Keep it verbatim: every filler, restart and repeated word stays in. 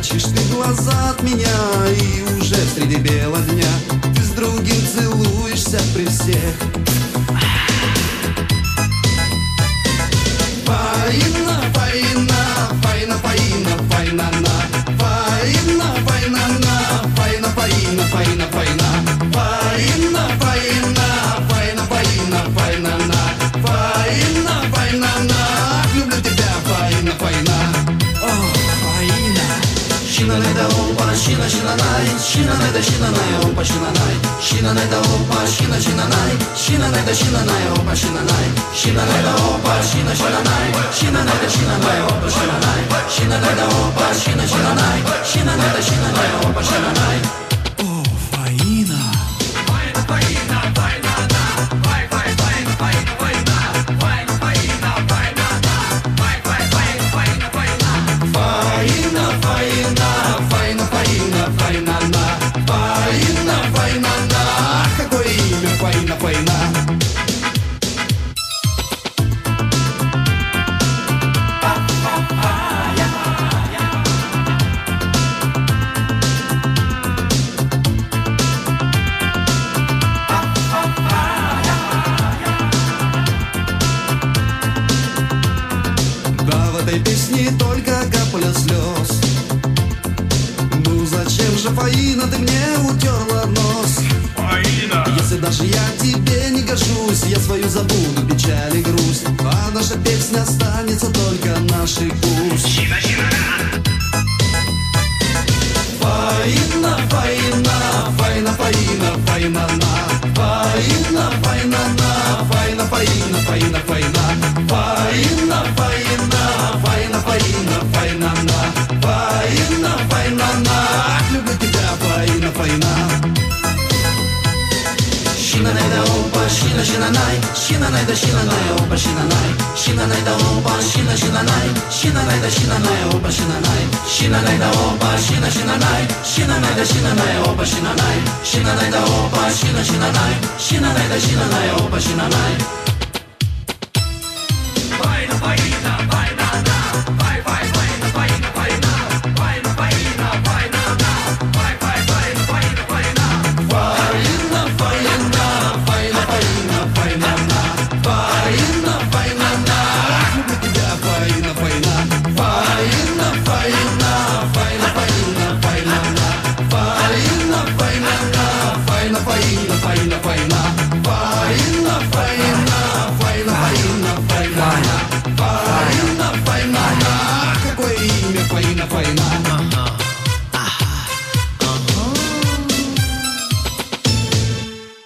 прячешь ты глаза от меня, и уже среди бела дня ты с другим целуешься при всех. Фаина, фаина, фаина, фаина, фаина, на. Фаина, фаина, на. Фаина, фаина, фаина, фаина. Фаина, фаина, фаина, фаина, фаина, на. Фаина, фаина, на. Люблю тебя, фаина, фаина. О, фаина. Шинанай да опа, шина, шинанай. Шинанай да шинанай, опа, шинанай. Шинанай да опа, шина, шинанай. Шинанай да шинанай, опа, шинанай. Шинанай да опа, шина, шинанай. Шинанай да шинанай, опа, шинанай. Шинанай да опа, шина, шинанай. Шинанай да шинанай, опа, шинанай. О, фаина. Фаина, фаина, фаина, да. Фай, фай, фаина, фаина, фаина. Фаина, фаина, фаина, да. Фай, фай, фаина, фаина, фаина. Фаина, фаина, фаина, фаина, фаина, на. Фаина, фаина, на. Какое имя, фаина, фаина. В этой песне только капля слез. Ну зачем же, Фаина, ты мне утерла нос? Фаина! Если даже я тебе не гожусь, я свою забуду печаль и грусть, а наша песня останется только нашей пусть. Шина, шинана! Фаина, фаина, фаина, фаина, фаина, на. Фаина, фаина, на. Фаина, фаина, фаина, фаина. Фаина, фаина, фаина, фаина, фаина, на. Фаина, фаина, на. Люблю тебя, фаина, фаина. Шинанай да опа, шина, шинанай. Шинанай да шинанай, опа, шинанай. Шинанай да опа, шина, шинанай. Шинанай да шинанай, опа, шинанай. Шинанай да опа, шина, шинанай. Шинанай да шинанай, опа, шинанай. Шинанай да опа, шина, шинанай. Шинанай да шинанай, опа, шинанай. Фаина, фаина, фаина, да. Фай, фай, фаина, фаина, фаина. Фаина, фаина, фаина, да. Фай, фай, фаина, фаина, фаина. Фаина, фаина, фаина, фаина, фаина, на. Фаина, фаина, на. Люблю тебя, фаина, фаина. Фаина, фаина, фаина, фаина, фаина, на. Фаина, фаина, на. Фаина, фаина, фаина, фаина. Фаина, фаина, фаина, фаина, фаина, на. Фаина, фаина, на. Какое имя, фаина, фаина.